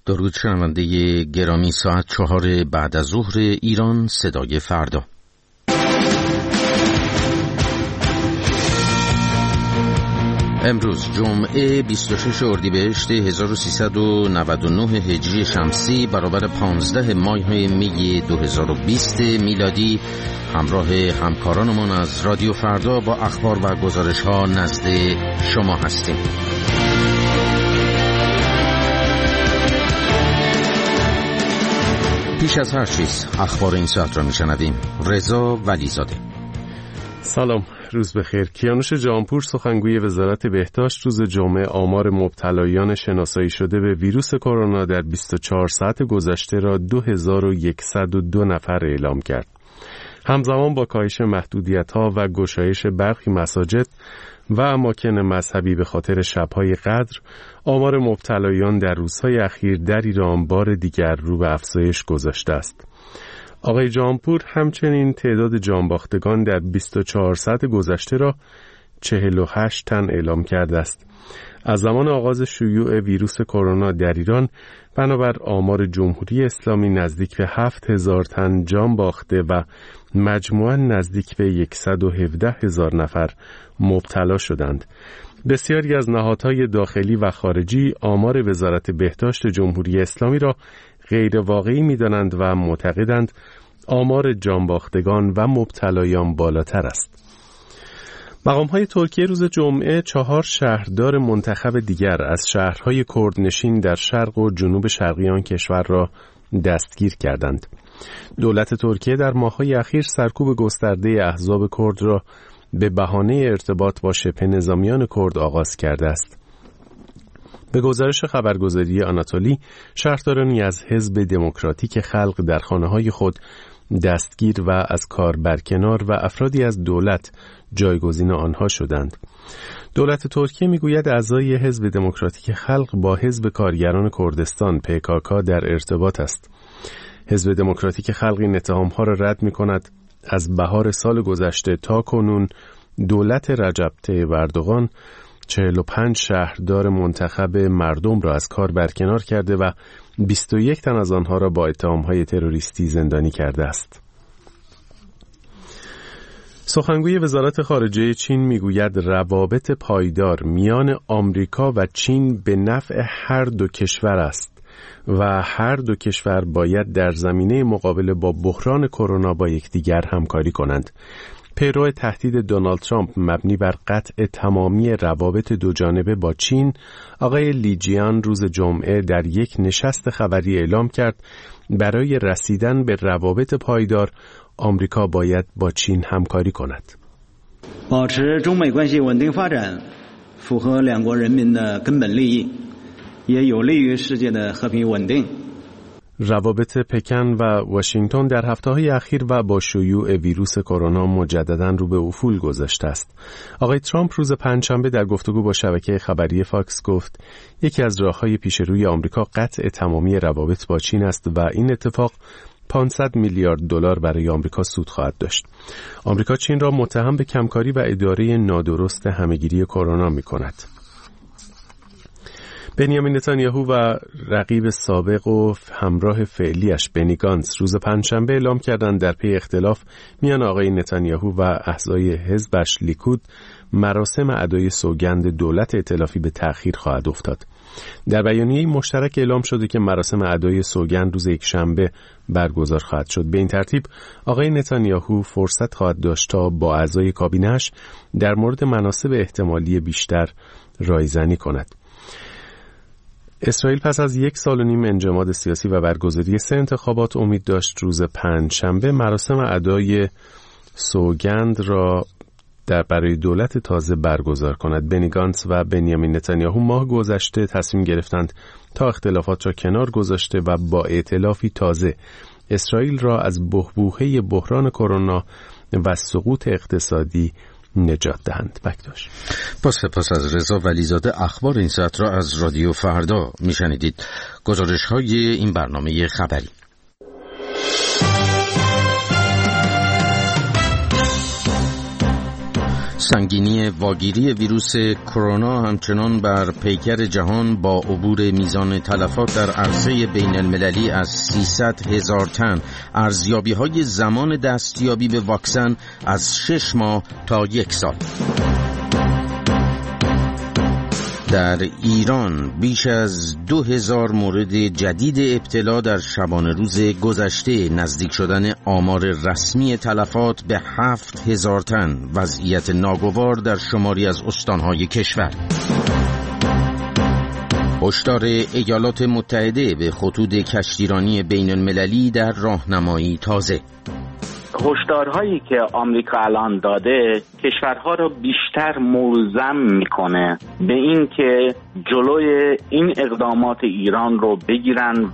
درود شنونده گرامی، ساعت 4 بعد از ظهر ایران، صدای فردا. امروز جمعه 26 اردیبهشت 1399 هجری شمسی برابر 15 ماه می 2020 میلادی، همراه همکارانمان از رادیو فردا با اخبار و گزارش ها نزد شما هستیم. پیش از هر چیز اخبار این ساعت را میشنویم. رضا ولیزاده. سلام، روز بخیر. کیانوش جهانپور، سخنگوی وزارت بهداشت، روز جمعه آمار مبتلایان شناسایی شده به ویروس کرونا در 24 ساعت گذشته را 2102 نفر اعلام کرد. همزمان با کاهش محدودیت‌ها و گشایش برخی مساجد و اماکن مذهبی به خاطر شب‌های قدر، آمار مبتلایان در روزهای اخیر در ایران بار دیگر رو به افزایش گذاشته است. آقای جهانپور همچنین تعداد جانباختگان در 24 ساعت گذشته را 48 تن اعلام کرده است. از زمان آغاز شیوع ویروس کرونا در ایران بنابر آمار جمهوری اسلامی نزدیک به 7000 تن جان باخته و مجموعاً نزدیک به 117,000 نفر مبتلا شدند. بسیاری از نهادهای داخلی و خارجی آمار وزارت بهداشت جمهوری اسلامی را غیر واقعی می‌دانند و معتقدند آمار جانباختگان و مبتلایان بالاتر است. مقام‌های ترکیه روز جمعه 4 شهردار منتخب دیگر از شهرهای کردنشین در شرق و جنوب شرقی آن کشور را دستگیر کردند. دولت ترکیه در ماه‌های اخیر سرکوب گسترده احزاب کرد را به بهانه ارتباط با شبه نظامیان کرد آغاز کرده است. به گزارش خبرگزاری آناتولی، شهردارانی از حزب دموکراتیک خلق در خانه‌های خود دستگیر و از کار برکنار و افرادی از دولت جایگزین آنها شدند. دولت ترکیه میگوید اعضای حزب دموکراتیک خلق با حزب کارگران کردستان PKK در ارتباط است. حزب دموکراتیک خلق این اتهام‌ها را رد می‌کند. از بهار سال گذشته تا کنون دولت رجب طیب اردوغان 45 شهردار منتخب مردم را از کار برکنار کرده و 21 تن از آنها را با اتهام‌های تروریستی زندانی کرده است. سخنگوی وزارت خارجه چین میگوید روابط پایدار میان آمریکا و چین به نفع هر دو کشور است و هر دو کشور باید در زمینه مقابله با بحران کرونا با یکدیگر همکاری کنند. پیرو تهدید دونالد ترامپ مبنی بر قطع تمامی روابط دوجانبه با چین، آقای لیجیان روز جمعه در یک نشست خبری اعلام کرد برای رسیدن به روابط پایدار آمریکا باید با چین همکاری کند. 保持中美关系稳定发展符合两国人民的根本利益，也有利于世界的和平稳定. روابط پکن و واشنگتن در هفته‌های اخیر و با شیوع ویروس کرونا مجدداً رو به افول گذاشته است. آقای ترامپ روز پنجشنبه در گفتگو با شبکه خبری فاکس گفت یکی از راه‌های پیش روی آمریکا قطع تمامی روابط با چین است و این اتفاق 500 میلیارد دلار برای آمریکا سود خواهد داشت. آمریکا چین را متهم به کمکاری و اداره نادرست همه‌گیری کرونا می‌کند. بنیامین نتانیاهو و رقیب سابق و همراه فعلیش بنی گانتز روز پنجشنبه اعلام کردند در پی اختلاف میان آقای نتانیاهو و اعضای حزبش لیکود مراسم ادای سوگند دولت ائتلافی به تأخیر خواهد افتاد. در بیانیه مشترک اعلام شده که مراسم ادای سوگند روز یکشنبه برگزار خواهد شد. به این ترتیب آقای نتانیاهو فرصت خواهد داشت تا با اعضای کابینه‌اش در مورد مناصب احتمالی بیشتر رایزنی کند. اسرائیل پس از 1 سال و نیم انجماد سیاسی و برگزاری 3 انتخابات امید داشت روز پنجشنبه مراسم ادای سوگند را برای دولت تازه برگزار کند. بنی گانتز و بنیامین نتانیاهو ماه گذشته تصمیم گرفتند تا اختلافات را کنار گذاشته و با ائتلافی تازه اسرائیل را از بحبوحه بحران کرونا و سقوط اقتصادی نجات دهند. بکداش. سپاس از رضا ولیزاده. اخبار این ساعت را از رادیو فردا میشنیدید. گزارش های این برنامه خبری. سنگینی واگیری ویروس کرونا همچنان بر پیکر جهان با عبور میزان تلفات در عرصه بین المللی از 300,000 تن، ارزیابی‌های زمان دستیابی به واکسن از 6 ماه تا 1 سال. در ایران بیش از 2000 مورد جدید ابتلا در شبانه روز گذشته، نزدیک شدن آمار رسمی تلفات به 7000 تن، وضعیت ناگوار در شماری از استانهای کشور. هشدار ایالات متحده به خطوط کشتیرانی بین المللی در راهنمایی تازه. هشدارهایی که آمریکا الان داده کشورها رو بیشتر ملزم میکنه به این که جلوی این اقدامات ایران رو بگیرن.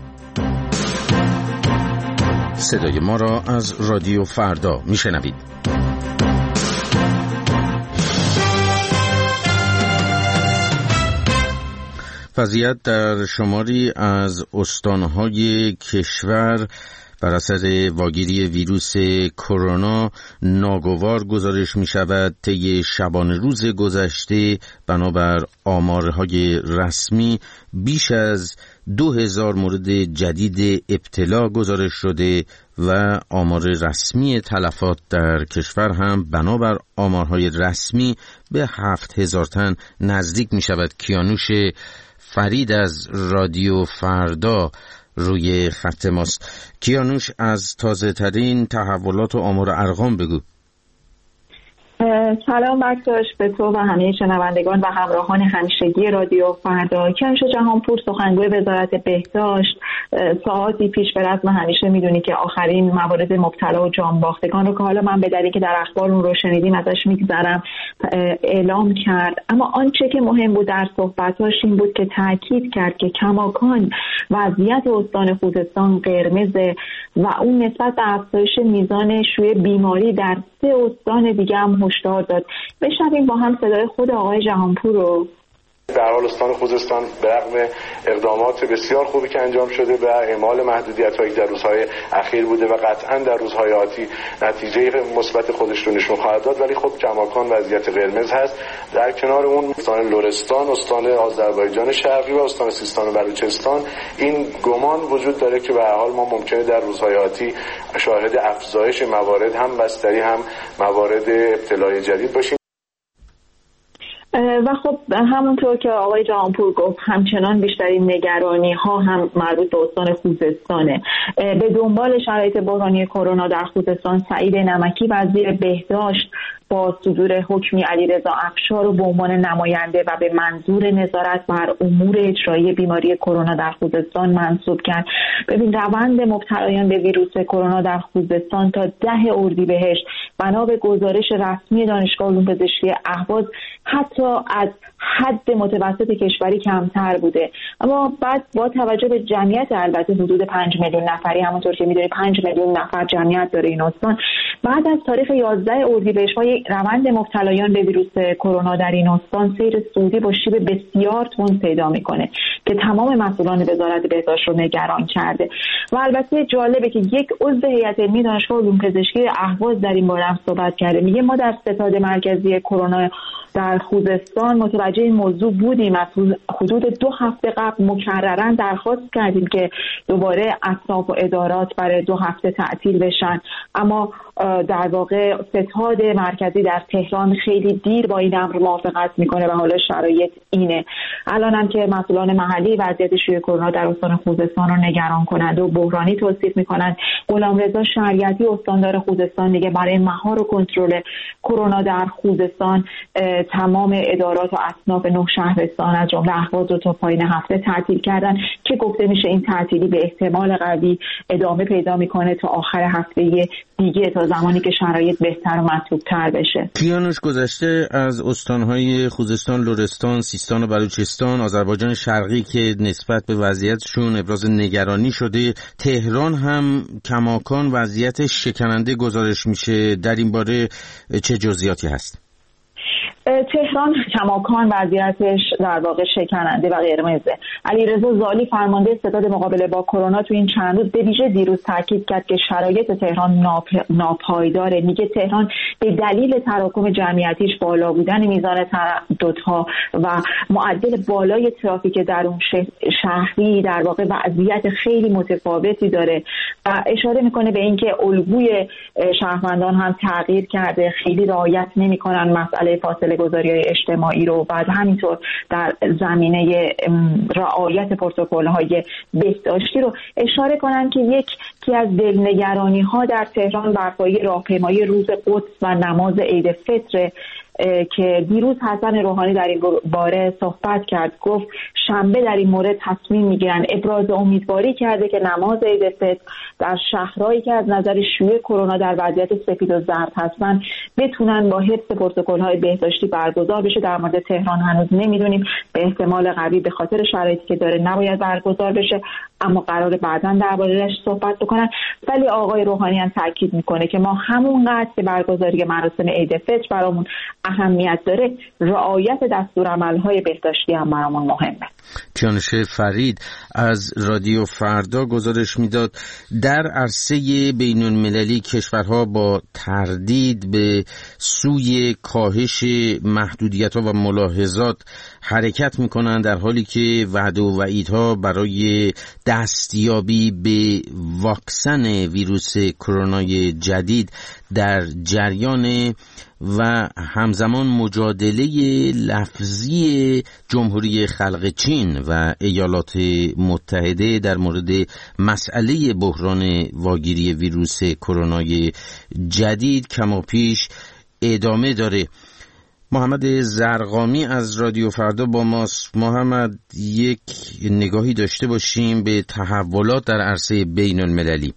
صدای ما را از رادیو فردا میشنوید. وضعیت در شماری از استانهای کشور بر اثر واگیری ویروس کرونا ناگوار گزارش می شود. طی شبانه روز گذشته بنابر آمارهای رسمی بیش از 2000 مورد جدید ابتلا گزارش شده و آمار رسمی تلفات در کشور هم بنابر آمارهای رسمی به 7000 تن نزدیک می شود. کیانوش فرید از رادیو فردا روی خط ماست. کیانوش، از تازه ترین تحولات و آمار ارقام بگو. سلام بکتاش به تو و همه شنوندگان و همراهان همیشگی رادیو فردا. کیانوش جهانپور، سخنگوی وزارت بهداشت، ساعاتی پیش به رسم همیشه میدونی که آخرین موارد مبتلا و جانباختگان رو که حالا من به دلیلی که در اخبار اون رو شنیدیم ازش میگذرم اعلام کرد. اما آنچه که مهم بود در صحبتاش این بود که تاکید کرد که کماکان وضعیت استان خوزستان قرمزه و اون نسبت به افزایش میزان شیوع بیماری در 3 استان دیگه هم هشدار داد. بشنویم با هم صدای خود آقای جهانپور رو. در حال استان خوزستان به رغم اقدامات بسیار خوبی که انجام شده و اعمال محدودیت‌هایی در روزهای اخیر بوده و قطعاً در روزهای آتی نتیجه مثبت خودش رو نشون خواهد داد، ولی خب کماکان وضعیت قرمز هست. در کنار اون استان لرستان، استان آذربایجان شرقی و استان سیستان و بلوچستان این گمان وجود داره که به هر حال ما ممکنه در روزهای آتی شاهد افزایش موارد هم بستری هم موارد ابتلای جدید باشیم. و خب همونطور که آقای جهانپور گفت همچنان بیشترین نگرانی ها هم مربوط به استان خوزستانه. به دنبال شرایط بحرانی کرونا در خوزستان، سعید نمکی وزیر بهداشت با صدور حکمی علیرضا افشار رو به عنوان نماینده و به منظور نظارت بر امور اجرایی بیماری کرونا در خوزستان منصوب کرد. ببین، روند مبتلایان به ویروس کرونا در خوزستان تا 10 اردیبهشت بنا به گزارش رسمی دانشگاه علوم پزشکی اهواز حتی از حد متوسط کشوری کمتر بوده. اما بعد با توجه به جمعیت البته حدود 5 میلیون نفری، همونطور که می‌دونید 5 میلیون نفر جمعیت داره این استان، بعد از تاریخ 11 اردیبهشت روند مبتلایان به ویروس کرونا در این استان سیر صعودی با شیب بسیار تند پیدا میکنه که تمام مسئولان وزارت بهداشت رو نگران کرده. و البته جالبه که یک عضو هیئت علمی دانشگاه علوم پزشکی اهواز در این باره هم صحبت کرده. میگه ما در ستاد مرکزی کرونا در خوزستان متوجه این موضوع بودیم. از حدود 2 هفته قبل مکرراً درخواست کردیم که دوباره اصناف و ادارات برای 2 هفته تعطیل بشن، اما در واقع ستاد مرکزی در تهران خیلی دیر با این امر موافقت میکنه و حالا شرایط اینه. الان هم که مسئولان محلی وضعیت شیوع کرونا در استان خوزستان رو نگران کنند و بحرانی توصیف میکنند. غلامرضا شریعتی استاندار خوزستان میگه برای مهار و کنترل کرونا در خوزستان تمام ادارات و اصناف 9 شهرستان از جمله اهواز رو تا پایان هفته تعطیل کردن که گفته میشه این تعطیلی به احتمال قوی ادامه پیدا میکنه تا آخر هفته دیگه، تا زمانی که شرایط بهتر و مطلوب‌تر بشه. کیانوش، گذشته از استانهای خوزستان، لرستان، سیستان و بلوچستان، آذربایجان شرقی که نسبت به وضعیتشون ابراز نگرانی شده، تهران هم کماکان وضعیت شکننده گزارش میشه. در این باره چه جزئیاتی هست؟ تهران کماکان وضعیتش در واقع شکننده و قرمزه. علیرضا زالی فرمانده ستاد مقابله با کرونا تو این چند روز به ویژه دیروز تاکید کرد که شرایط تهران ناپایداره. میگه تهران به دلیل تراکم جمعیتیش، بالا بودن میزان ترددها و معدل بالای ترافیک در اون شهری در واقع وضعیت خیلی متفاوتی داره و اشاره میکنه به اینکه الگوی شهروندان هم تغییر کرده، خیلی رعایت نمیکنن مسئله فاصله گذاری اجتماعی رو، بعد همینطور در زمینه رعایت پروتکل‌های بهداشتی رو اشاره کنن که یکی از دلنگرانی‌ها در تهران برپایی راهپیمایی روز قدس و نماز عید فطر که دیروز حسن روحانی در این باره صحبت کرد. گفت شنبه در این مورد تصمیم میگیرن. ابراز امیدواری کرده که نماز عید فطر در شهرهایی که از نظر شیوع کرونا در وضعیت سفید و زرد هستن بتونن با حفظ پروتکل‌های بهداشتی برگزار بشه. در مورد تهران هنوز نمیدونیم، به احتمال قوی به خاطر شرایطی که داره نباید برگزار بشه، اما قراره بعداً درباره‌اش صحبت بکنن. ولی آقای روحانی هم تاکید میکنه که ما همونقدر که برگزاری مراسم عید فطر برامون اهمیت داره، رعایت دستورالعمل‌های بهداشتی هم برامون مهمه. کیانوش فرید از رادیو فردا گزارش میداد در عرصه بین المللی کشورها با تردید به سوی کاهش محدودیت‌ها و ملاحظات حرکت میکنند، در حالی که وعده و وعیدها برای دستیابی به واکسن ویروس کرونای جدید در جریان و همزمان مجادله لفظی جمهوری خلق چین و ایالات متحده در مورد مسئله بحران واگیری ویروس کرونای جدید کماپیش ادامه داره. محمد زرقامی از رادیو فردا با ماست. محمد، یک نگاهی داشته باشیم به تحولات در عرصه بین المللی.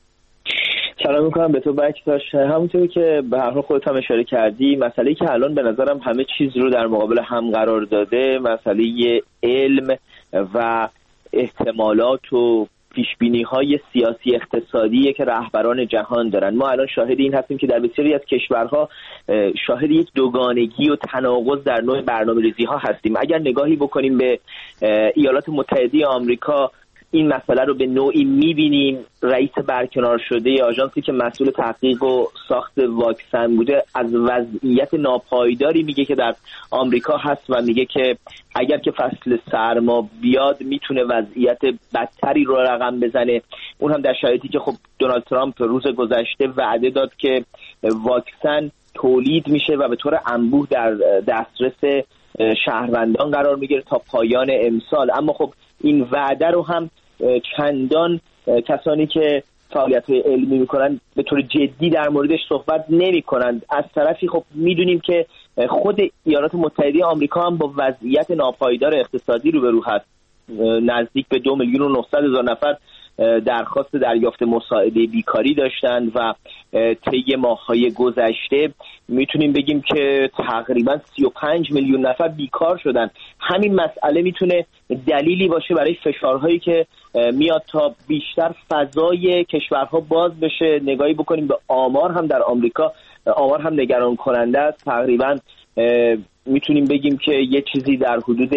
سلام میکنم به تو بکتاش. همونطوری که به هر حال خودت هم اشاره کردی، مسئله‌ای که الان به نظرم همه چیز رو در مقابل هم قرار داده، مسئله علم و احتمالات و پیشبینی‌های سیاسی اقتصادی که رهبران جهان دارن. ما الان شاهد این هستیم که در بسیاری از کشورها شاهد یک دوگانگی و تناقض در نوع برنامه‌ریزی‌ها هستیم. اگر نگاهی بکنیم به ایالات متحده آمریکا، این مسئله رو به نوعی می‌بینیم. رئیس برکنار شده آژانسی که مسئول تحقیق و ساخت واکسن بوده از وضعیت ناپایداری میگه که در آمریکا هست و میگه که اگر که فصل سرما بیاد میتونه وضعیت بدتری رو رقم بزنه. اون هم در شرایطی که خب دونالد ترامپ روز گذشته وعده داد که واکسن تولید میشه و به طور انبوه در دسترس شهروندان قرار میگیره تا پایان امسال. اما خب این وعده رو هم چندان کسانی که فعالیت‌های علمی میکنن به طور جدی در موردش صحبت نمی‌کنند. از طرفی خب میدونیم که خود ایالات متحده آمریکا هم با وضعیت ناپایدار اقتصادی روبرو هست. نزدیک به 2,900,000 نفر درخواست دریافت مساعده بیکاری داشتند و طی ماه‌های گذشته میتونیم بگیم که تقریبا 35 میلیون نفر بیکار شدن. همین مسئله میتونه دلیلی باشه برای فشارهایی که میاد تا بیشتر فضای کشورها باز بشه. نگاهی بکنیم به آمار هم در آمریکا، آمار هم نگران کننده است. تقریبا میتونیم بگیم که یه چیزی در حدود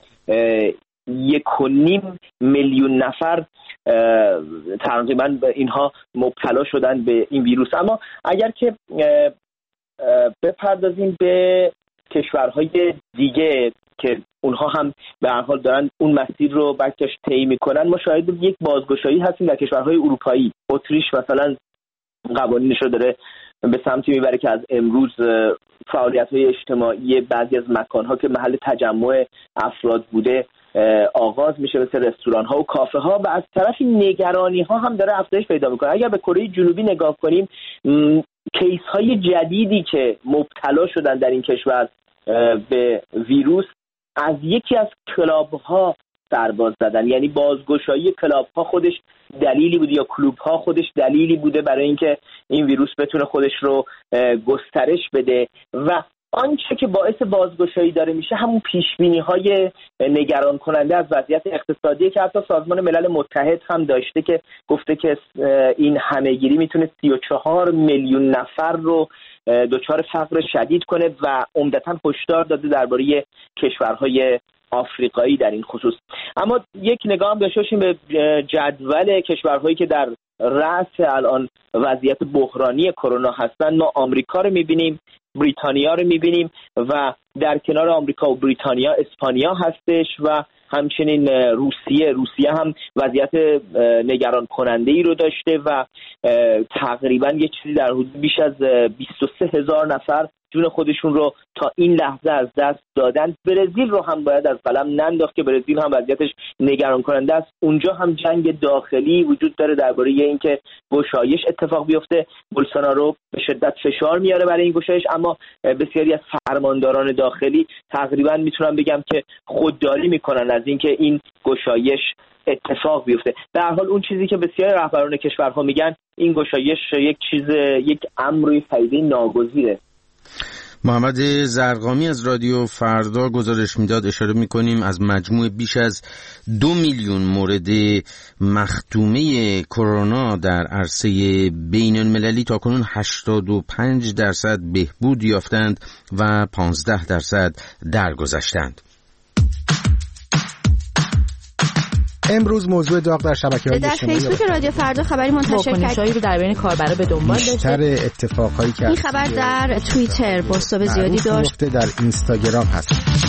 1.5 میلیون نفر تقریبا اینها مبتلا شدن به این ویروس. اما اگر که بپردازیم به کشورهای دیگه که اونها هم به هر حال دارن اون مسیر رو بکش طی میکنن، ما شاهد یک بازگشایی هستیم در کشورهای اروپایی. اتریش مثلا قوانینش رو داره به سمتی میبره که از امروز فعالیت‌های اجتماعی بعضی از مکان‌ها که محل تجمع افراد بوده آغاز میشه، مثل رستوران‌ها و کافه‌ها، و از طرفی نگرانی‌ها هم داره افزایش پیدا میکنه. اگر به کره جنوبی نگاه کنیم، کیس‌های جدیدی که مبتلا شدن در این کشور به ویروس از یکی از کلاب‌ها سرباز زدن. یعنی بازگشایی کلاب‌ها خودش دلیلی بوده یا کلوب‌ها خودش دلیلی بوده برای اینکه این ویروس بتونه خودش رو گسترش بده. و آنچه که باعث بازگشایی داره میشه همون پیشبینی‌های نگران کننده از وضعیت اقتصادی که حتی سازمان ملل متحد هم داشته که گفته که این همه‌گیری میتونه 34 میلیون نفر رو دچار فقر شدید کنه و عمدتاً هشدار داده درباره کشورهای آفریقایی در این خصوص. اما یک نگاه هم داشته باشیم به جدول کشورهایی که در رأس الان وضعیت بحرانی کرونا هستن. ما آمریکا رو می‌بینیم، بریتانیا رو می‌بینیم و در کنار آمریکا و بریتانیا اسپانیا هستش و همچنین روسیه هم وضعیت نگران کننده‌ای رو داشته و تقریبا یه چیزی در حدود بیش از 23,000 نفر جون خودشون رو تا این لحظه از دست دادن. برزیل رو هم باید از قلم ننداخت که برزیل هم وضعیتش نگران کننده است. اونجا هم جنگ داخلی وجود داره درباره اینکه گشایش اتفاق بیفته. بولسونارو به شدت فشار میاره برای این گشایش، اما بسیاری از فرمانداران داخلی تقریبا میتونم بگم که خودداری میکنن از اینکه این گشایش اتفاق بیفته. در هر حال اون چیزی که بسیاری رهبران کشورها میگن این گشایش یک امر پدیده ناگزیره. محمد زرقامی از رادیو فردا گزارش میداد. اشاره میکنیم از مجموع بیش از 2 میلیون مورد مختومه کرونا در عرصه بین المللی تاکنون 85% بهبود یافتند و 15% درگذشتند. امروز موضوع داغ در شبکه‌های اجتماعی در فیسبوک رادیو فردا خبری منتشر کرد رو در بین کاربرا به دنبال داشته. بیشتر اتفاقایی که این خبر در توییتر بازتاب زیادی داشت. در اینستاگرام هست.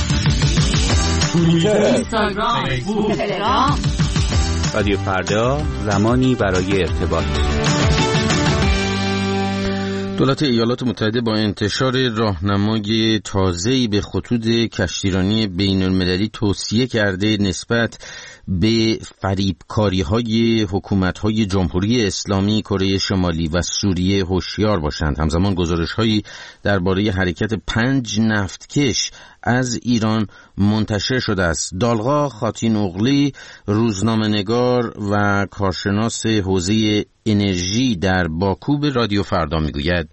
اینستاگرام، فیسبوک، تلگرام. رادیو فردا، زمانی برای ارتباط. دولت ایالات متحده با انتشار راهنمای تازه‌ای به خطوط کشتیرانی بین‌المللی توصیه کرده نسبت به فریبکاری‌های حکومت‌های جمهوری اسلامی کره شمالی و سوریه هوشیار باشند. همزمان گزارش‌هایی درباره حرکت 5 نفتکش از ایران منتشر شده است. دالغا خاتین اغلی، روزنامه‌نگار و کارشناس حوزه انرژی در باکو به رادیو فردا میگوید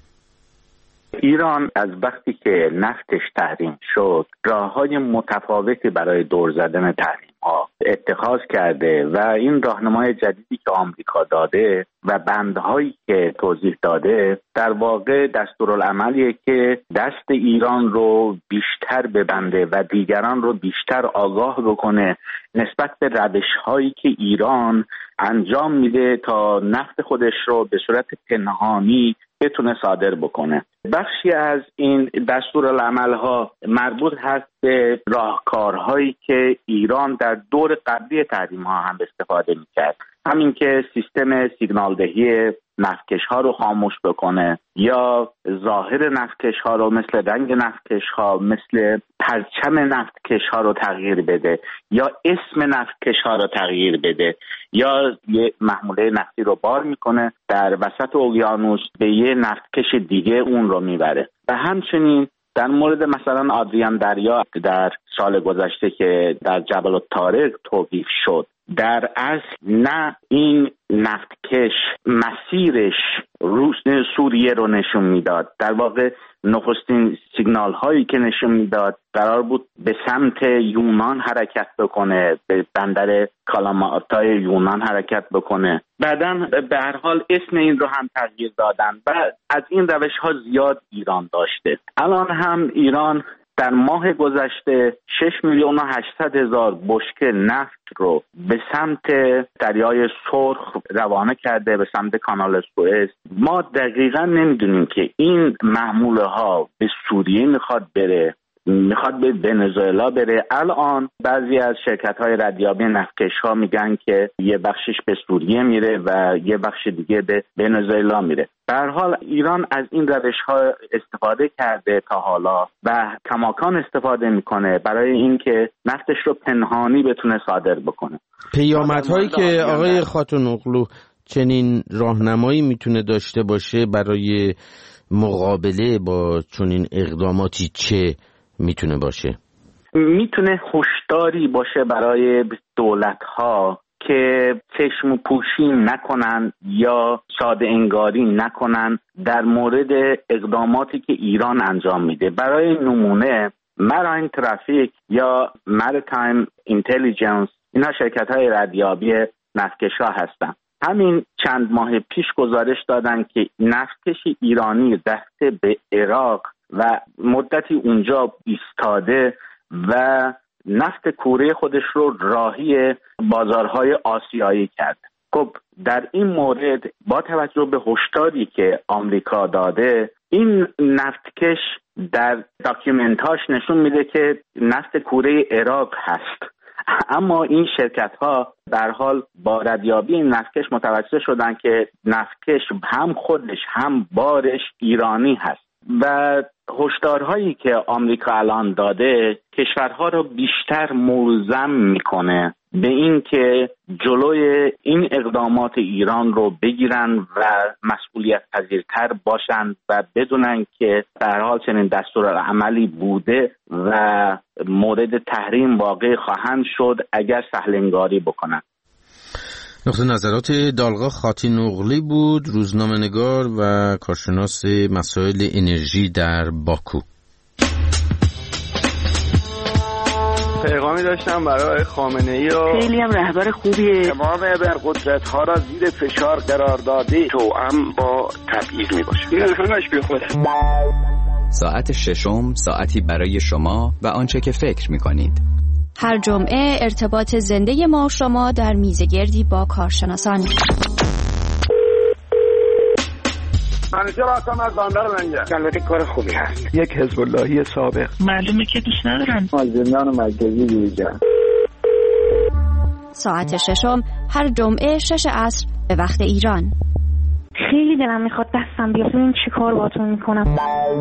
ایران از وقتی که نفتش تحریم شد راه‌های متفاوتی برای دور زدن تحریم‌ها اتخاذ کرده و این راهنمای جدیدی که آمریکا داده و بندهایی که توضیح داده در واقع دستورالعملیه که دست ایران رو بیشتر ببنده و دیگران رو بیشتر آگاه بکنه نسبت به روش‌هایی که ایران انجام میده تا نفت خودش رو به صورت پنهانی بتونه صادر بکنه. بخشی از این دستورالعمل‌ها مربوط هست به راهکارهایی که ایران در دور قبلی تحریم‌ها هم استفاده می‌کرد. همین که سیستم سیگنالدهی نفتکش‌ها رو خاموش بکنه یا ظاهر نفتکش‌ها رو مثل رنگ نفتکش‌ها مثل پرچم نفتکش‌ها رو تغییر بده یا اسم نفتکش‌ها رو تغییر بده یا یه محموله نفتی رو بار میکنه در وسط اقیانوس به یه نفتکش دیگه اون رو میبره. و همچنین در مورد مثلا آدریان دریا در سال گذشته که در جبل الطارق توقیف شد در اصل نه این نفتکش مسیرش سوریه رو نشون میداد، در واقع نخستین سیگنال هایی که نشون میداد قرار بود به سمت یونان حرکت بکنه، به بندر کالاماتا یونان حرکت بکنه. بعداً به هر حال اسم این رو هم تغییر دادن و از این روش ها زیاد ایران داشته. الان هم ایران در ماه گذشته 6,800,000 بشکه نفت رو به سمت دریای سرخ روانه کرده، به سمت کانال سوئز. ما دقیقاً نمیدونیم که این محموله ها به سوریه میخواد بره، میخواد به ونزوئلا بره. الان بعضی از شرکت‌های ردیابی نفتکش‌ها میگن که یه بخشش به سوریه میره و یه بخش دیگه به ونزوئلا میره. به هر حال ایران از این روش‌ها استفاده کرده تا حالا و کماکان استفاده میکنه برای اینکه نفتش رو پنهانی بتونه صادر بکنه. پیامدهایی که آقای خاتون اغلو چنین راهنمایی میتونه داشته باشه برای مقابله با چنین اقداماتی چه میتونه باشه؟ میتونه هشداری باشه برای دولت‌ها که چشم پوشی نکنن یا ساده انگاری نکنن در مورد اقداماتی که ایران انجام میده. برای نمونه مراین ترافیک یا مریتایم اینتلیجنس، اینا شرکت‌های ردیابی نفتکش‌ها هستن. همین چند ماه پیش گزارش دادن که نفتکش ایرانی رفته به عراق و مدتی اونجا ایستاده و نفت کوره خودش رو راهی بازارهای آسیایی کرد. خب در این مورد با توجه به هشداری که آمریکا داده، این نفتکش در داکیومنتاش نشون میده که نفت کوره عراق هست، اما این شرکت‌ها در حال با ردیابی این نفتکش متوجه شدن که نفتکش هم خودش هم بارش ایرانی هست و هشدارهایی که آمریکا الان داده کشورها رو بیشتر ملزم میکنه به این که جلوی این اقدامات ایران رو بگیرن و مسئولیت پذیرتر باشن و بدونن که در حال چنین دستورالعملی بوده و مورد تحریم واقع خواهند شد اگر سهل‌انگاری بکنن. نقطه نظرات دالغا خاتین اغلی بود، روزنامه‌نگار و کارشناس مسائل انرژی در باکو. پیغامی داشتم برای خامنه‌ای و خیلی هم رهبر خوبیه. تمام ابرقدرت‌ها را زیر فشار قرار داده توأم با تبعیض میباشه. این همش بیخوده. ساعت ششم، ساعتی برای شما و آنچه که فکر میکنید. هر جمعه ارتباط زنده ما شما در میزگردی با کارشناسان. منیجر هستم از بندر لنگر. البته کار خوبی هست. یک حزب اللهی سابق. معلومه که دوست ندارن. از زندان مرکزی بیرون. ساعت ششم هر جمعه 6 عصر به وقت ایران. خیلی دلم میخواد دستم بیاد ببین چی کار باهاتون میکنم.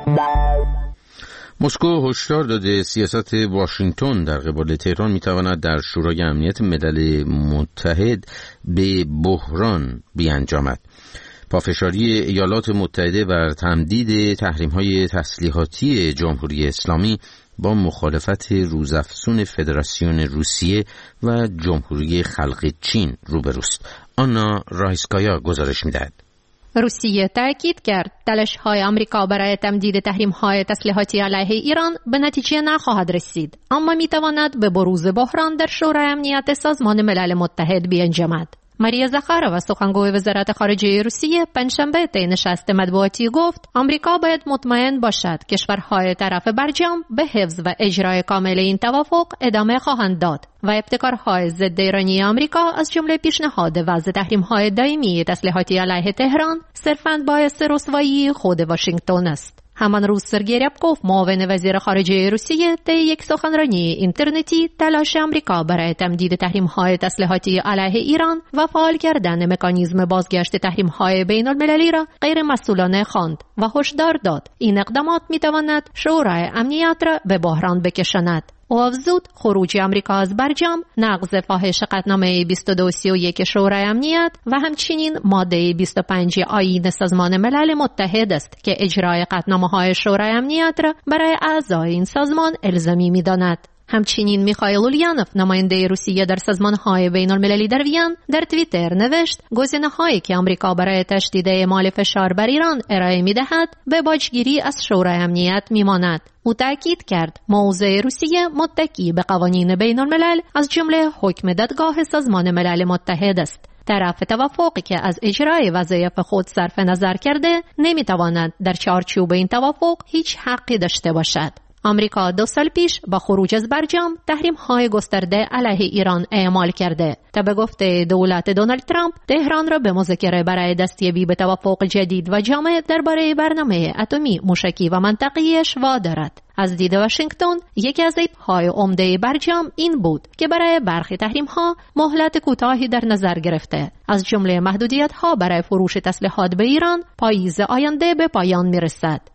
مسکو هشدار داده سیاست واشنگتن در قبال تهران میتواند در شورای امنیت ملل متحد به بحران بیانجامد. پافشاری ایالات متحده بر تمدید تحریم‌های تسلیحاتی جمهوری اسلامی با مخالفت روزافزون فدراسیون روسیه و جمهوری خلق چین روبروست. آنا رایسکایا گزارش می‌دهد. روسیه تاکید کرد تلاش‌های آمریکا برای تمدید تحریم‌های تسلیحاتی علیه ایران به نتیجه نخواهد رسید، اما می‌تواند به بروز بحران در شورای امنیت سازمان ملل متحد بیانجامد. ماریا زخارova سخنگوی وزارت خارجه روسیه پنجشنبه طی نشست مطبوعاتی گفت آمریکا باید مطمئن باشد کشورهای طرف برجام به حفظ و اجرای کامل این توافق ادامه خواهند داد و ابتکارهای ضد ایرانی آمریکا از جمله پیشنهاد وضع تحریم‌های دائمی تسلیحاتی علیه تهران صرفاً باعث رسوایی خود واشنگتن است. همان روز سرگئی ریابکوف معاون وزیر خارجه روسیه طی یک سخنرانی اینترنتی تلاش آمریکا برای تمدید تحریم‌های تسلیحاتی علیه ایران و فعال کردن مکانیزم بازگشت تحریم‌های بین‌المللی را غیر مسئولانه خواند و هشدار داد این اقدامات می‌تواند شورای امنیت را به بحران بکشاند. او افزود خروج آمریکا از برجام نقض فاحش قطعنامه 2231 شورای امنیت و همچنین ماده 25 آیین سازمان ملل متحد است که اجرای قطعنامه‌های شورای امنیت را برای اعضای این سازمان الزامی می‌داند. همچنین میخائیل اوليانوف نماینده روسیه در سازمان‌های بین‌المللی در وین در توییتر نوشت گزینه‌هایی که آمریکا برای تشدید اعمال فشار بر ایران ارائه می‌دهد به باجگیری از شورای امنیت می‌ماند. او تاکید کرد موضع روسیه متکی به قوانین بین‌الملل از جمله حکم دادگاه سازمان ملل متحد است. طرف توافقی که از اجرای وظایف خود صرف نظر کرده نمی‌تواند در چارچوب این توافق هیچ حقی داشته باشد. آمریکا 2 سال پیش با خروج از برجام تحریم‌های گسترده علیه ایران اعمال کرده تا به گفته دولت دونالد ترامپ تهران را به مذاکره برای دستیابی به توافق جدید و جامع درباره برنامه اتمی موشکی و منطقه‌ایش وادارد. از دید واشنگتن یکی از عیب‌های عمده برجام این بود که برای برخی تحریم‌ها مهلت کوتاهی در نظر گرفته، از جمله محدودیت‌ها برای فروش تسلیحات به ایران پاییز آینده به پایان می‌رسد.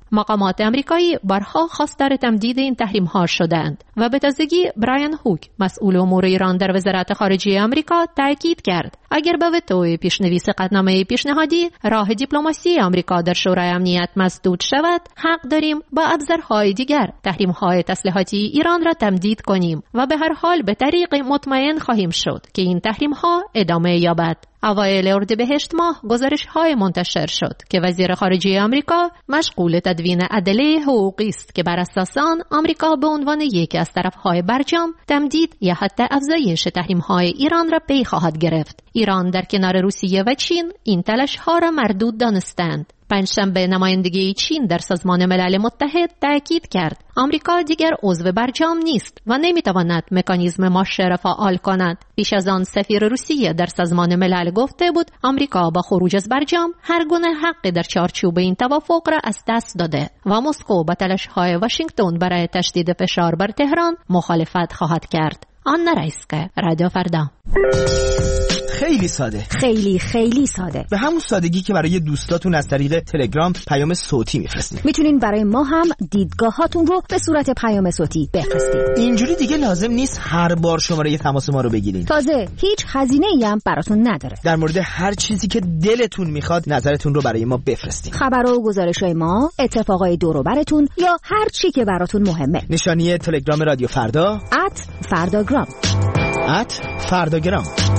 مقامات آمریکایی بارها خواستار تمدید این تحریم ها شدند و به تازگی برایان هوک مسئول امور ایران در وزارت خارجه آمریکا تاکید کرد اگر به وتو پیشنویس قطعنامه پیشنهادی راه دیپلماسی آمریکا در شورای امنیت مسدود شود، حق داریم با ابزارهای دیگر تحریم‌های تسلیحاتی ایران را تمدید کنیم و به هر حال به طریق مطمئن خواهیم شد که این تحریم‌ها ادامه یابد. اوایل اردیبهشت ماه گزارش‌های منتشر شد که وزیر خارجه آمریکا مشغول تدوین ادله حقوقی است که بر اساس آن آمریکا به عنوان یکی از طرف‌های برجام تمدید یا حتی افزایش تحریم‌های ایران را پی خواهد گرفت. ایران در کنار روسیه و چین این تلاش‌ها را مردود دانستند. پنجشنبه نمایندگی چین در سازمان ملل متحد تاکید کرد آمریکا دیگر عضو برجام نیست و نمیتواند مکانیزم ماشه را فعال کند. پیش از آن سفیر روسیه در سازمان ملل گفته بود آمریکا با خروج از برجام هر گونه حقی در چارچوب این توافق را از دست داده و مسکو با تلاش‌های واشنگتن برای تشدید فشار بر تهران مخالفت خواهد کرد. آنا رایسکه، رادیو فردا. خیلی ساده، خیلی ساده. به همون سادگی که برای دوستاتون از طریق تلگرام پیام صوتی میفرستین. میتونین برای ما هم دیدگاهاتون رو به صورت پیام صوتی بفرستین. اینجوری دیگه لازم نیست هر بار شماره تماس ما رو بگیرین. تازه هیچ هزینه‌ای هم براتون نداره. در مورد هر چیزی که دلتون میخواد نظرتون رو برای ما بفرستین. خبر و گزارش‌های ما، اتفاقای دور و براتون یا هر چی که براتون مهمه. نشانی تلگرام رادیو فردا @فرداگرام. @فرداگرام.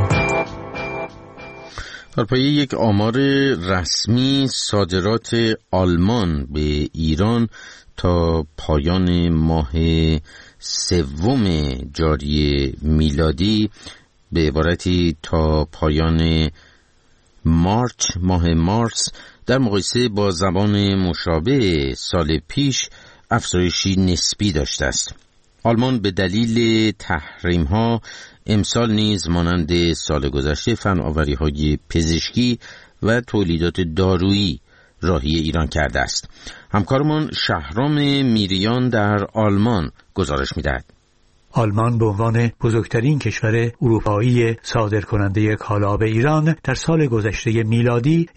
بر پایه یک آمار رسمی صادرات آلمان به ایران تا پایان ماه سوم جاری میلادی به عبارتی تا پایان ماه مارس در مقایسه با زمان مشابه سال پیش افزایشی نسبی داشته است. آلمان به دلیل تحریم‌ها امسال نیز مانند سال گذشته فناوری‌های پزشکی و تولیدات دارویی راهی ایران کرده است. همکارمان شهرام میریان در آلمان گزارش می‌دهد. آلمان به عنوان بزرگترین کشور اروپایی صادرکننده کالا به ایران در سال گذشته میلادی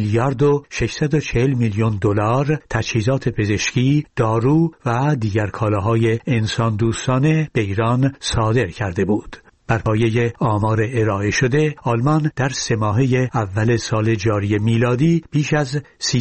1,640,000,000 تجهیزات پزشکی، دارو و دیگر کالاهای انسان دوستانه به ایران صادر کرده بود. بر پایه آمار ارائه شده، آلمان در 3 ماهه اول سال جاری میلادی بیش از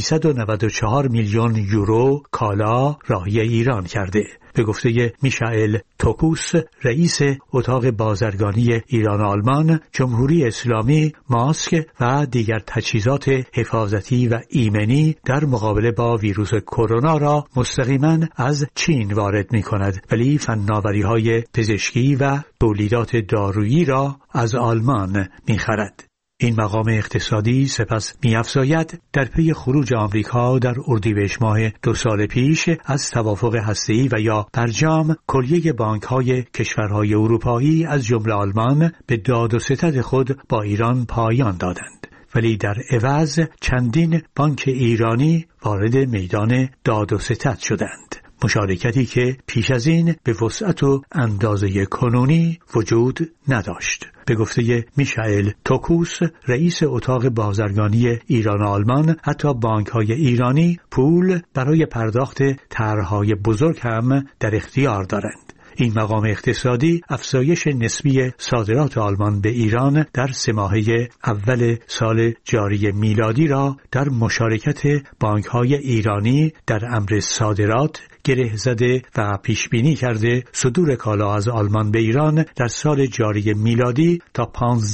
394 میلیون یورو کالا راهی ایران کرده. به گفته میشائل توکوس، رئیس اتاق بازرگانی ایران آلمان، جمهوری اسلامی ماسک و دیگر تجهیزات حفاظتی و ایمنی در مقابله با ویروس کرونا را مستقیما از چین وارد می کند، ولی فناوری‌های پزشکی و تولیدات دارویی را از آلمان می خرد. این مقام اقتصادی سپس می‌افزاید در پی خروج آمریکا در اردیبهشت ماه 2 سال پیش از توافق هسته‌ای و یا برجام، کلیه بانک‌های کشورهای اروپایی از جمله آلمان به داد و ستد خود با ایران پایان دادند. ولی در عوض چندین بانک ایرانی وارد میدان داد و ستد شدند. مشارکتی که پیش از این به وسعت و اندازه کنونی وجود نداشت. به گفته میشائل توکوس، رئیس اتاق بازرگانی ایران آلمان، حتی بانک‌های ایرانی پول برای پرداخت طرح‌های بزرگ هم در اختیار دارند. این مقام اقتصادی افزایش نسبی صادرات آلمان به ایران در 3 ماهه اول سال جاری میلادی را در مشارکت بانک‌های ایرانی در امر صادرات گره زده و پیش بینی کرده صدور کالا از آلمان به ایران در سال جاری میلادی تا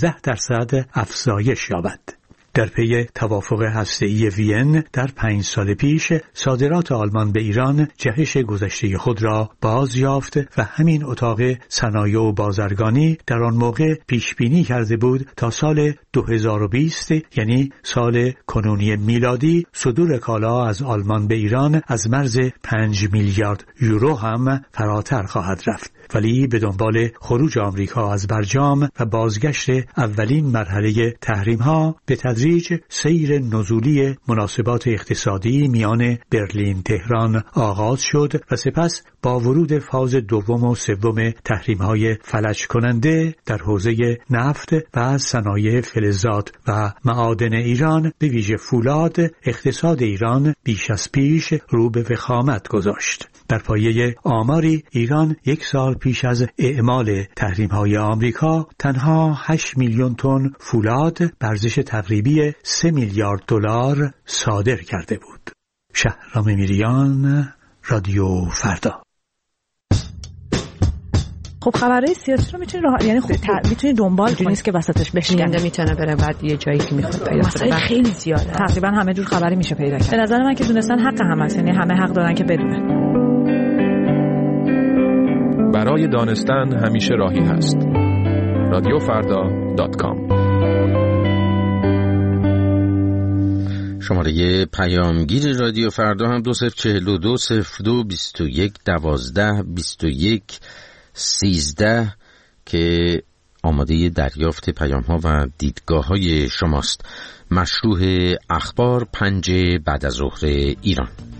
15% افزایش یابد. در پی توافق هسته‌ای وین در 5 سال پیش صادرات آلمان به ایران جهش گذشته خود را باز یافت و همین اتاق صنایع و بازرگانی در آن موقع پیش بینی کرده بود تا سال 2020 یعنی سال کنونی میلادی صدور کالا از آلمان به ایران از مرز 5 میلیارد یورو هم فراتر خواهد رفت. ولی به دنبال خروج آمریکا از برجام و بازگشت اولین مرحله تحریم‌ها به تدریج تدریج سیر نزولی مناسبات اقتصادی میان برلین تهران آغاز شد و سپس با ورود فاز دوم و سوم تحریم‌های فلج کننده در حوزه نفت و صنایع فلزات و معادن ایران به ویژه فولاد، اقتصاد ایران بیش از پیش رو به وخامت گذاشت. در پایه آماری ایران 1 سال پیش از اعمال تحریم‌های آمریکا تنها 8 میلیون تن فولاد به ارزش تقریبی 3 میلیارد دلار صادر کرده بود. شهرام میریان، رادیو فردا. خب خبرهای سیاسی رو میتونی یعنی میتونی دنبال کنی، نیست که وسطش بشکنه، میتونه بره بعد یه جایی که میخواد پیدا کنه. خیلی زیاده، تقریبا همه جور خبری میشه پیدا کرد. به نظر من که دونستن حق هم هست، یعنی همه حق دارن که بدونن. برای دانستن همیشه راهی هست. رادیوفردا.com. شماره پیامگیر رادیو فردا هم 20420221122113 که آماده دریافت پیام ها و دیدگاه های شماست. مشروع اخبار 5 بعد از ظهر ایران.